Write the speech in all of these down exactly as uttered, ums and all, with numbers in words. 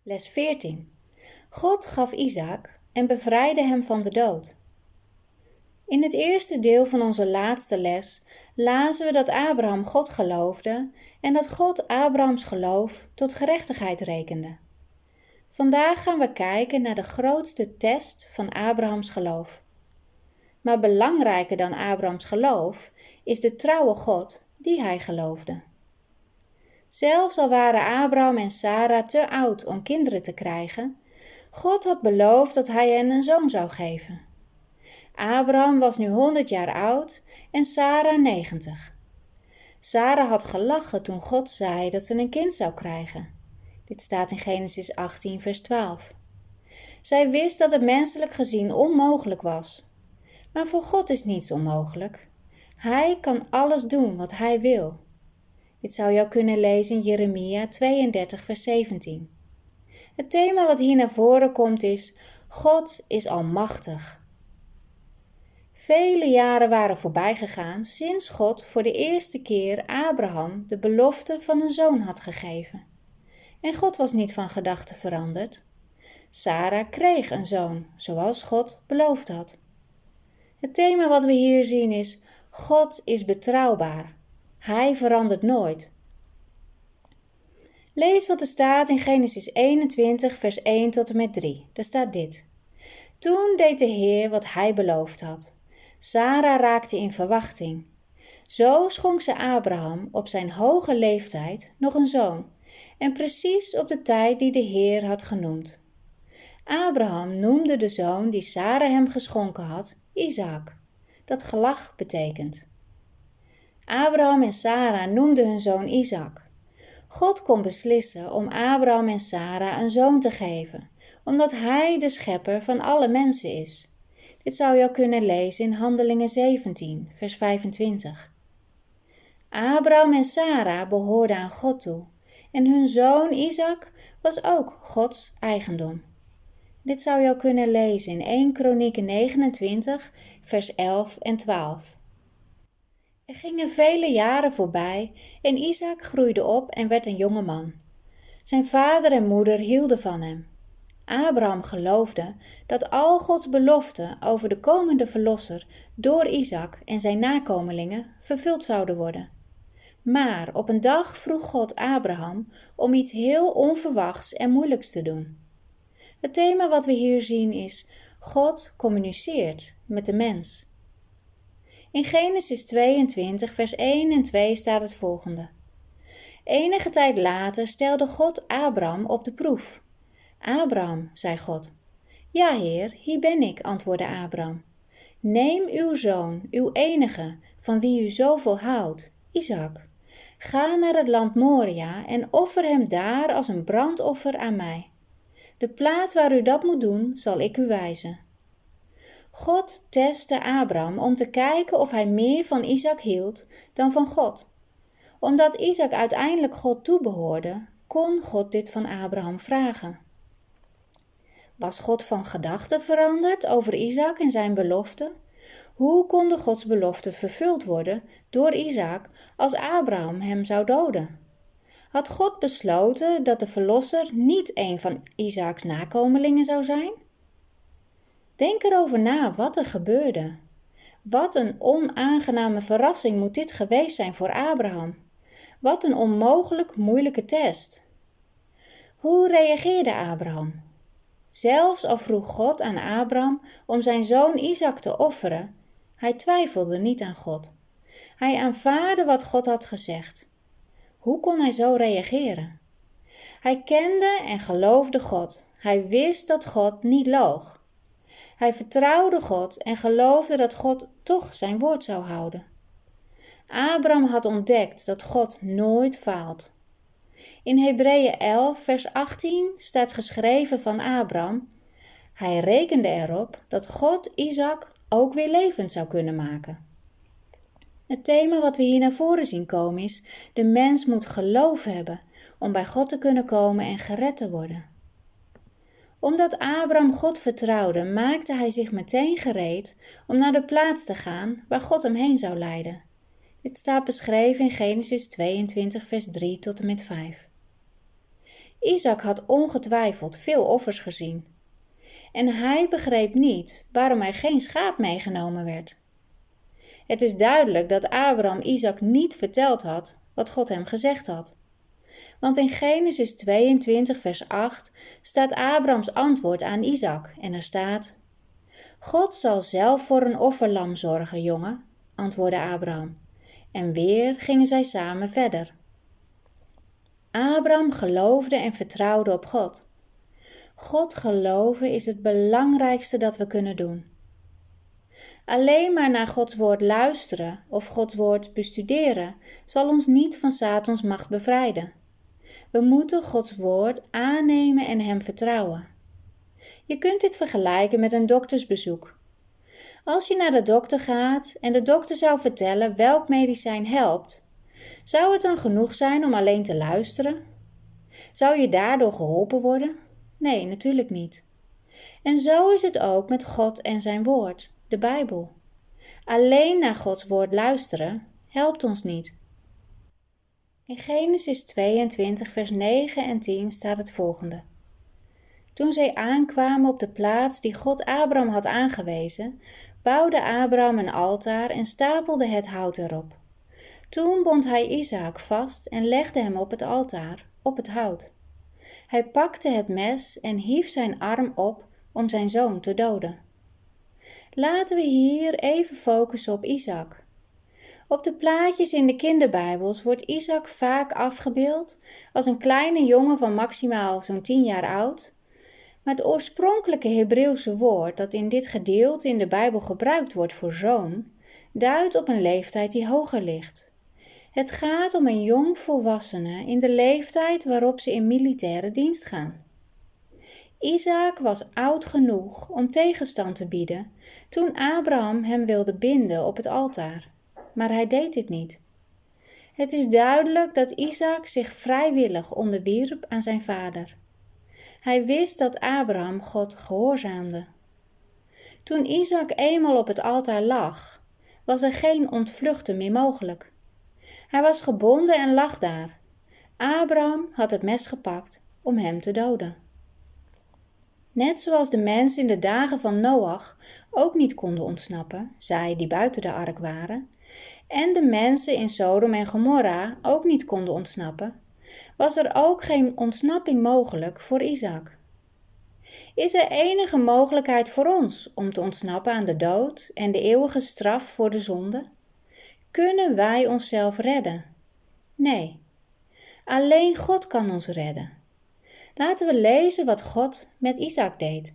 Les veertien. God gaf Isaac en bevrijdde hem van de dood. In het eerste deel van onze laatste les lazen we dat Abraham God geloofde en dat God Abrahams geloof tot gerechtigheid rekende. Vandaag gaan we kijken naar de grootste test van Abrahams geloof. Maar belangrijker dan Abrahams geloof is de trouwe God die hij geloofde. Zelfs al waren Abraham en Sara te oud om kinderen te krijgen, God had beloofd dat hij hen een zoon zou geven. Abraham was nu honderd jaar oud en Sara negentig. Sara had gelachen toen God zei dat ze een kind zou krijgen. Dit staat in Genesis achttien vers twaalf. Zij wist dat het menselijk gezien onmogelijk was. Maar voor God is niets onmogelijk. Hij kan alles doen wat hij wil. Dit zou je ook kunnen lezen in Jeremia tweeëndertig vers zeventien. Het thema wat hier naar voren komt is: God is almachtig. Vele jaren waren voorbij gegaan sinds God voor de eerste keer Abraham de belofte van een zoon had gegeven. En God was niet van gedachten veranderd. Sara kreeg een zoon, zoals God beloofd had. Het thema wat we hier zien is: God is betrouwbaar. Hij verandert nooit. Lees wat er staat in Genesis eenentwintig vers één tot en met drie. Daar staat dit. Toen deed de Heer wat hij beloofd had. Sara raakte in verwachting. Zo schonk ze Abraham op zijn hoge leeftijd nog een zoon, en precies op de tijd die de Heer had genoemd. Abraham noemde de zoon die Sara hem geschonken had, Isaac, dat gelach betekent. Abraham en Sara noemden hun zoon Isaac. God kon beslissen om Abraham en Sara een zoon te geven, omdat hij de schepper van alle mensen is. Dit zou je ook kunnen lezen in Handelingen zeventien, vers vijfentwintig. Abraham en Sara behoorden aan God toe en hun zoon Isaac was ook Gods eigendom. Dit zou je ook kunnen lezen in eerste Kronieken negenentwintig, vers elf en twaalf. Er gingen vele jaren voorbij en Isaac groeide op en werd een jonge man. Zijn vader en moeder hielden van hem. Abraham geloofde dat al Gods beloften over de komende verlosser door Isaac en zijn nakomelingen vervuld zouden worden. Maar op een dag vroeg God Abraham om iets heel onverwachts en moeilijks te doen. Het thema wat we hier zien is: God communiceert met de mens. In Genesis tweeëntwintig vers één en twee staat het volgende. Enige tijd later stelde God Abraham op de proef. Abraham, zei God. Ja, Heer, hier ben ik, antwoordde Abraham. Neem uw zoon, uw enige, van wie u zoveel houdt, Isaac. Ga naar het land Moria en offer hem daar als een brandoffer aan mij. De plaats waar u dat moet doen, zal ik u wijzen. God testte Abraham om te kijken of hij meer van Isaac hield dan van God. Omdat Isaac uiteindelijk God toebehoorde, kon God dit van Abraham vragen. Was God van gedachten veranderd over Isaac en zijn belofte? Hoe konden Gods beloften vervuld worden door Isaac als Abraham hem zou doden? Had God besloten dat de verlosser niet een van Isaaks nakomelingen zou zijn? Denk erover na wat er gebeurde. Wat een onaangename verrassing moet dit geweest zijn voor Abraham. Wat een onmogelijk moeilijke test. Hoe reageerde Abraham? Zelfs al vroeg God aan Abraham om zijn zoon Isaac te offeren, hij twijfelde niet aan God. Hij aanvaardde wat God had gezegd. Hoe kon hij zo reageren? Hij kende en geloofde God. Hij wist dat God niet loog. Hij vertrouwde God en geloofde dat God toch zijn woord zou houden. Abraham had ontdekt dat God nooit faalt. In Hebreeën elf vers achttien staat geschreven van Abraham: hij rekende erop dat God Isaac ook weer levend zou kunnen maken. Het thema wat we hier naar voren zien komen is: de mens moet geloof hebben om bij God te kunnen komen en gered te worden. Omdat Abraham God vertrouwde, maakte hij zich meteen gereed om naar de plaats te gaan waar God hem heen zou leiden. Dit staat beschreven in Genesis tweeëntwintig vers drie tot en met vijf. Isaac had ongetwijfeld veel offers gezien. En hij begreep niet waarom er geen schaap meegenomen werd. Het is duidelijk dat Abraham Isaac niet verteld had wat God hem gezegd had. Want in Genesis tweeëntwintig vers acht staat Abrahams antwoord aan Isaac en er staat: God zal zelf voor een offerlam zorgen, jongen, antwoordde Abraham. En weer gingen zij samen verder. Abraham geloofde en vertrouwde op God. God geloven is het belangrijkste dat we kunnen doen. Alleen maar naar Gods woord luisteren of Gods woord bestuderen zal ons niet van Satans macht bevrijden. We moeten Gods woord aannemen en hem vertrouwen. Je kunt dit vergelijken met een doktersbezoek. Als je naar de dokter gaat en de dokter zou vertellen welk medicijn helpt, zou het dan genoeg zijn om alleen te luisteren? Zou je daardoor geholpen worden? Nee, natuurlijk niet. En zo is het ook met God en zijn woord, de Bijbel. Alleen naar Gods woord luisteren helpt ons niet. In Genesis tweeëntwintig vers negen en tien staat het volgende. Toen zij aankwamen op de plaats die God Abraham had aangewezen, bouwde Abraham een altaar en stapelde het hout erop. Toen bond hij Isaac vast en legde hem op het altaar, op het hout. Hij pakte het mes en hief zijn arm op om zijn zoon te doden. Laten we hier even focussen op Isaac. Op de plaatjes in de kinderbijbels wordt Isaac vaak afgebeeld als een kleine jongen van maximaal zo'n tien jaar oud. Maar het oorspronkelijke Hebreeuwse woord dat in dit gedeelte in de Bijbel gebruikt wordt voor zoon, duidt op een leeftijd die hoger ligt. Het gaat om een jong volwassene in de leeftijd waarop ze in militaire dienst gaan. Isaac was oud genoeg om tegenstand te bieden toen Abraham hem wilde binden op het altaar, maar hij deed dit niet. Het is duidelijk dat Isaac zich vrijwillig onderwierp aan zijn vader. Hij wist dat Abraham God gehoorzaamde. Toen Isaac eenmaal op het altaar lag, was er geen ontvluchten meer mogelijk. Hij was gebonden en lag daar. Abraham had het mes gepakt om hem te doden. Net zoals de mensen in de dagen van Noach ook niet konden ontsnappen, zij die buiten de ark waren, en de mensen in Sodom en Gomorra ook niet konden ontsnappen, was er ook geen ontsnapping mogelijk voor Isaac. Is er enige mogelijkheid voor ons om te ontsnappen aan de dood en de eeuwige straf voor de zonde? Kunnen wij onszelf redden? Nee. Alleen God kan ons redden. Laten we lezen wat God met Isaac deed.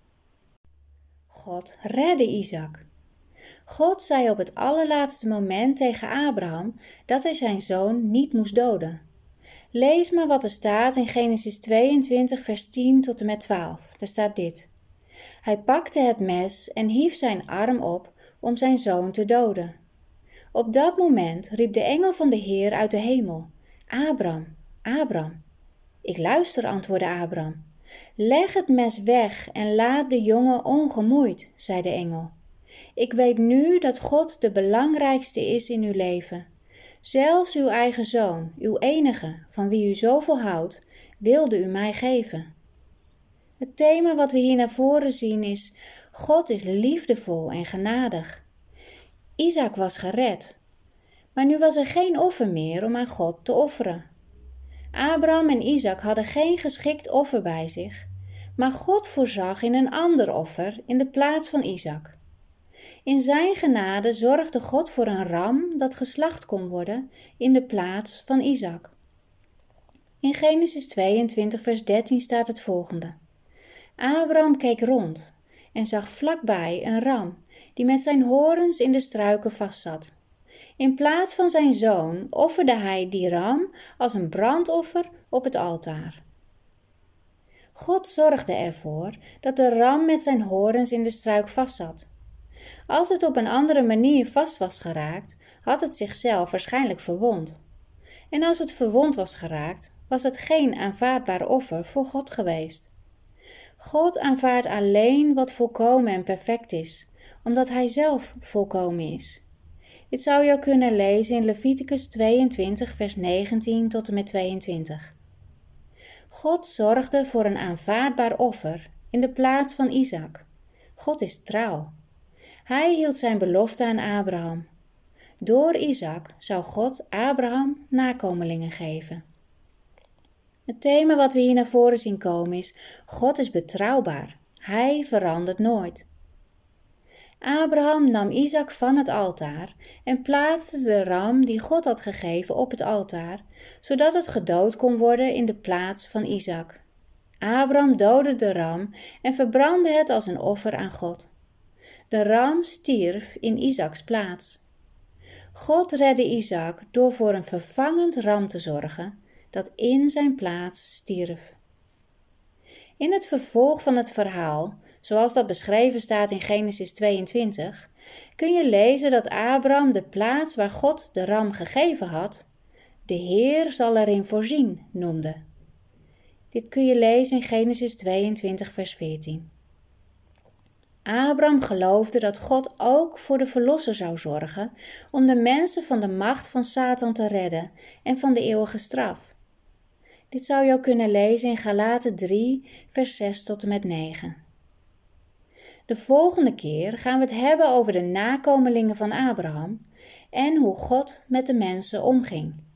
God redde Isaac. God zei op het allerlaatste moment tegen Abraham dat hij zijn zoon niet moest doden. Lees maar wat er staat in Genesis tweeëntwintig vers tien tot en met twaalf. Daar staat dit. Hij pakte het mes en hief zijn arm op om zijn zoon te doden. Op dat moment riep de engel van de Heer uit de hemel. Abram, Abram. Ik luister, antwoordde Abram. Leg het mes weg en laat de jongen ongemoeid, zei de engel. Ik weet nu dat God de belangrijkste is in uw leven. Zelfs uw eigen zoon, uw enige, van wie u zoveel houdt, wilde u mij geven. Het thema wat we hier naar voren zien is: God is liefdevol en genadig. Isaac was gered, maar nu was er geen offer meer om aan God te offeren. Abraham en Isaac hadden geen geschikt offer bij zich, maar God voorzag in een ander offer in de plaats van Isaac. In zijn genade zorgde God voor een ram dat geslacht kon worden in de plaats van Isaac. In Genesis tweeëntwintig vers dertien staat het volgende. Abraham keek rond en zag vlakbij een ram die met zijn horens in de struiken vastzat. In plaats van zijn zoon offerde hij die ram als een brandoffer op het altaar. God zorgde ervoor dat de ram met zijn horens in de struik vastzat. Als het op een andere manier vast was geraakt, had het zichzelf waarschijnlijk verwond. En als het verwond was geraakt, was het geen aanvaardbaar offer voor God geweest. God aanvaardt alleen wat volkomen en perfect is, omdat hij zelf volkomen is. Dit zou je ook kunnen lezen in Leviticus tweeëntwintig vers negentien tot en met tweeëntwintig. God zorgde voor een aanvaardbaar offer in de plaats van Isaac. God is trouw. Hij hield zijn belofte aan Abraham. Door Isaac zou God Abraham nakomelingen geven. Het thema wat we hier naar voren zien komen is: God is betrouwbaar. Hij verandert nooit. Abraham nam Isaac van het altaar en plaatste de ram die God had gegeven op het altaar, zodat het gedood kon worden in de plaats van Isaac. Abraham doodde de ram en verbrandde het als een offer aan God. De ram stierf in Isaacs plaats. God redde Isaac door voor een vervangend ram te zorgen dat in zijn plaats stierf. In het vervolg van het verhaal, zoals dat beschreven staat in Genesis tweeëntwintig, kun je lezen dat Abraham de plaats waar God de ram gegeven had, de Heer zal erin voorzien, noemde. Dit kun je lezen in Genesis tweeëntwintig vers veertien. Abraham geloofde dat God ook voor de verlosser zou zorgen om de mensen van de macht van Satan te redden en van de eeuwige straf. Dit zou je ook kunnen lezen in Galaten drie, vers zes tot en met negen. De volgende keer gaan we het hebben over de nakomelingen van Abraham en hoe God met de mensen omging.